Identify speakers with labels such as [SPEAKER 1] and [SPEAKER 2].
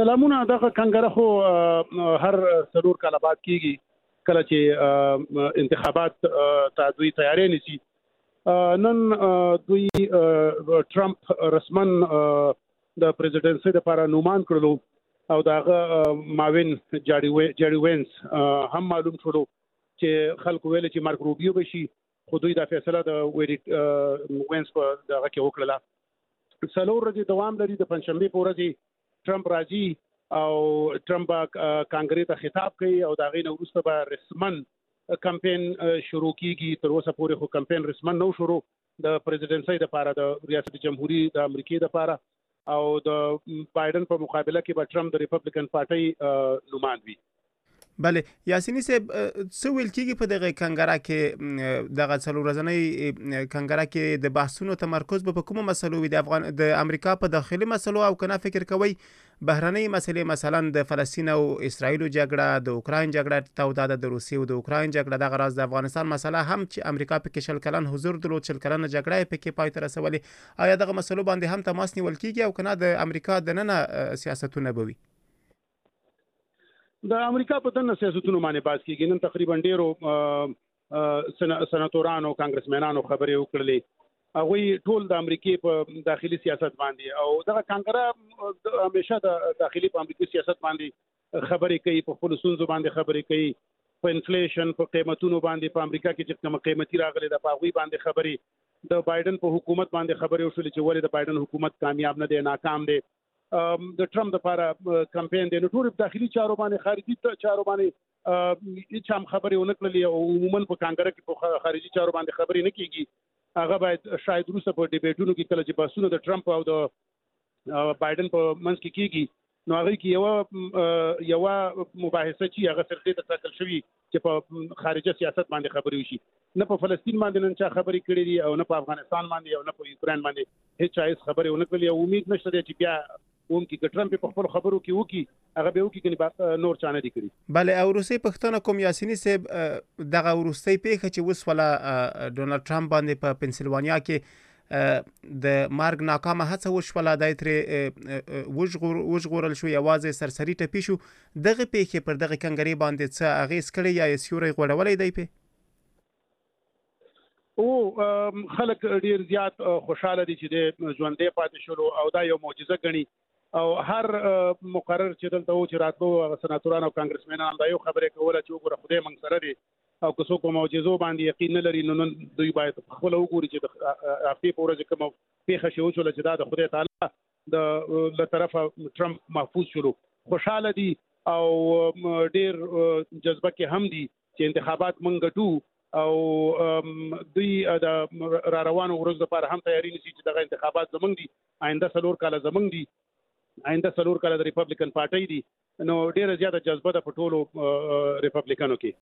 [SPEAKER 1] سلامونه. دغه کنګره خو هر څلور کاله بعد کیږي کله چې انتخابات ته دوی تیاری نیسي. نن دوی ټرمپ رسمن د پریزیدنسي لپاره نومان کړلو او دغه ماوین جاډي وینس هم معلوم شولو چې خلکو ویل چې مارک روبیو بشي، خو دوی دا فیصله د وینس په دغه کې وکړه. څلور ورځې دوام لري. د پنځشنبه په ورځ ټرمپ راځي او ټرمپ کانګرې ته خطاب کوي او دا غي نو وروسته به رسمن کمپاین شروع کیږي. تر اوسه پورې خو کمپاین رسمن نو شروع د پریزیدنسي لپاره د ریاست جمهوریت د امریکای لپاره او د بایدن په مقابله کې به ټرمپ د ریپبلیکن پارټي نومان وي.
[SPEAKER 2] بله یاسینی صاحب څه ویل کیږي په دغه کنګره کې دغه څلور ورځنۍ کنګره کې د بحثونو تمرکز په کومه مسلو وي؟ د امریکا په داخلي مسلو او کنه فکر کوي بهرنۍ مسلې مثلا د فلسطین او اسرائیل جګړه، د اوکراین جګړه، توداده د روسیې او د اوکراین جګړه، دغه راز د افغانستان مسله هم چې امریکا په کې شل کلن حضور درلود، شل کلن جګړه په کې پای ته رسولې. آیا دغه مسلو باندې هم تماس نیول کیږي او کنه د امریکا د نن سیاستونه بوي؟
[SPEAKER 1] د امریکا په دنه سیاستونو باندې باز کیږي. نن تقریبا ډیرو سناتورانو کانګرسمنانو خبرې وکړلې. هغه ټول د امریکای په داخلي سیاست باندې او دغه کانګره همیشه د داخلي په امریکایي سیاست باندې خبرې کوي، په خپل سنځو باندې خبرې کوي، په انفلیشن په قیمتونو باندې په امریکا کې چې کوم قیمتي راغلي د پاغوي باندې خبرې، د بایدن په حکومت باندې خبرې وشولې چې ولې د بایدن حکومت کامیاب نه دی، ناکام دی. د ټرمپ لپاره کمپاین دی. نو ټول داخلي چارو باندې خارجي چارو باندې هیڅ هم خبرې ونه کړلې او عموما په کانګره کې په خارجي چارو باندې خبرې نه کیږي. هغه باید شاید روسه په ډیبیټونو کې کله چې بحثونه د ټرمپ او د بایدن په منځ کې کیږي نو هغه کې یو مباحثه چې هغه سره ته ټاکل شوی چې په خارجي سیاست باندې خبرې وشي. نه په فلسطین باندې نن چا خبرې کړې دي او نه په افغانستان باندې او نه په یوکرين باندې هیڅ چا خبرې ونه کړې او امید نشته چې بیا اون کې ټرمپ په خپل خبرو کې وکی هغه به وکی کني نور چانه دي کړی.
[SPEAKER 2] بله او روسي پښتنه کوم یاسینی صاحب دغه روسي پیخه چې وسوله ډونالد ټرمپ باندې په پنسلوانیا کې د مارګ ناکامه هڅه وشوله د تر وژغورل شو، یوازې سرسری ټپی شو. دغه پیخه پر دغه کنګری باندې څه اغیز کړی یا سیوري غوړولې دی په
[SPEAKER 1] او خلک ډیر زیات خوشاله دي چې د ژوندې پاتې شول او دا یو معجزه غني او هر مقرر چې دلته و چې راتلو سناتورانو او کانګرسمنانو دا یو خبره کوله چې وګوره خدای موږ سره دی او که څوک معجزو باندې یقین نه لري نو دوی باید خپل وګوري چې د هفته په ورځ کوم پیښه شو چې دا د خدای تعالی د له طرفه ټرمپ محفوظ شروع خوشاله دي او ډیر جذبه کې هم دي چې انتخابات منګ ګټو او دوی د را روانو ورځ لپاره هم تیاری نشي چې دغه انتخابات زمونږ دي، آینده څلور کاله زمونږ دي، آینده څلور کاله د ریپبلیکن پارټي دي. نو ډیره زیاته جذبه ده په ټولو ریپبلیکنو کې.